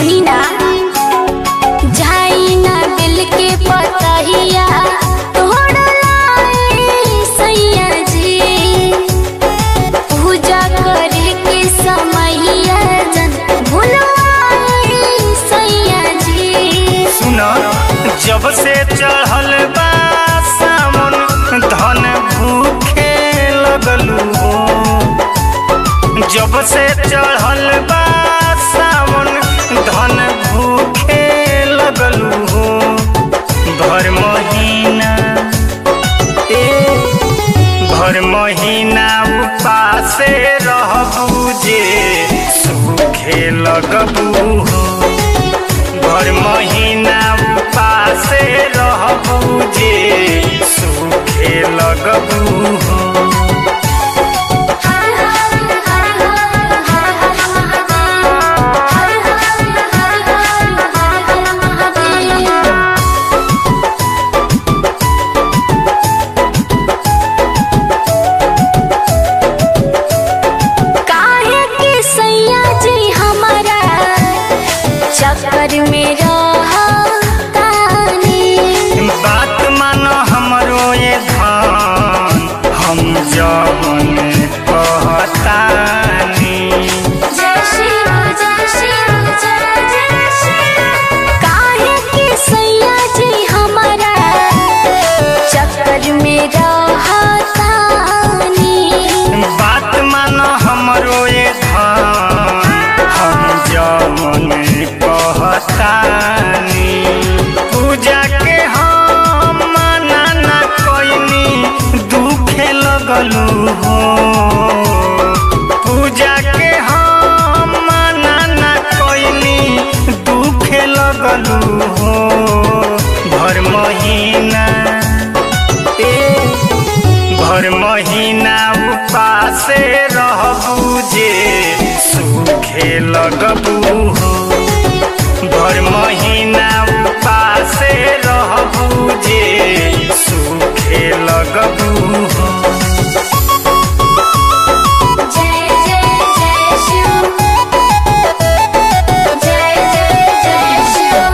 सुनी ना जाई ना दिल के पतहिया तोड़ लाए सैया जी पूजा करे के समैया जन भुलवाए सैया जी। सुना जब से चढ़ल बा सावन धन भूखे लगलू हो। जब से चढ़ल बा सावन धन भूखे लगलू हो। भर महीना भर महीना उपासे रहबू जे सूखे लगबू हो। भर महीना उपासे रहबू जे सूखे लगबू हो। चक्कर में बात मानो हमरो ये धान हम जवन कहतानी। काहे के सैया जी हमारा चक्कर में रहतानी। बात मानो हमरो ये धान हम जवन कहतानी। पूजा के हम माना ना कोइनी दुखे लगलू हो। पूजा के हम माना ना कोइनी दुखे लगलू हो। भर महीना भर महीना उपासे रहबू जे सूखे लगबू हो। भर महीना उपासे रहबू जे सूखे लगबू हो। जय जय जय शिव जय जय जय शिव।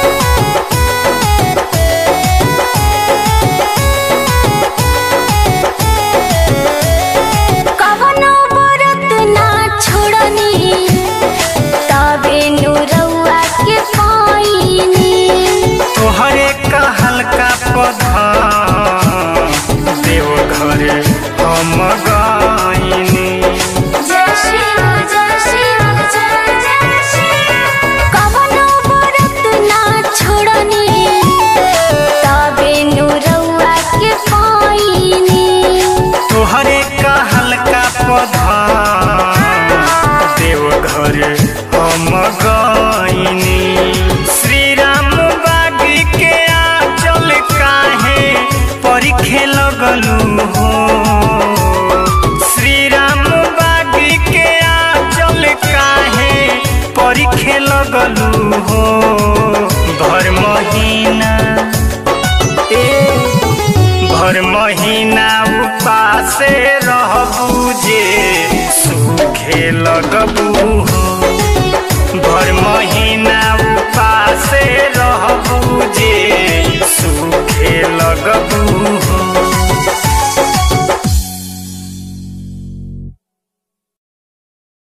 कवनो व्रत ना छोड़नी तबे नुरौआ के पाइनी। तोहरे का हल्का पधा देव घरे हम गाइनी। जय शिव जय शिव जय जय शिव। कवनो व्रत ना छोड़नी तबे नुरौआ के पाइनी। तोहरे का हल्का पधा देव घरे हम गाइनी। श्री राम बागी के आंचल काहे परिखे लगलू हो। श्री राम बागी के आंचल काहे परिखे लगलू हो। भर महीना भर महीना उपासे रहबू जे सूखे लगबू हो। भर महीना उपास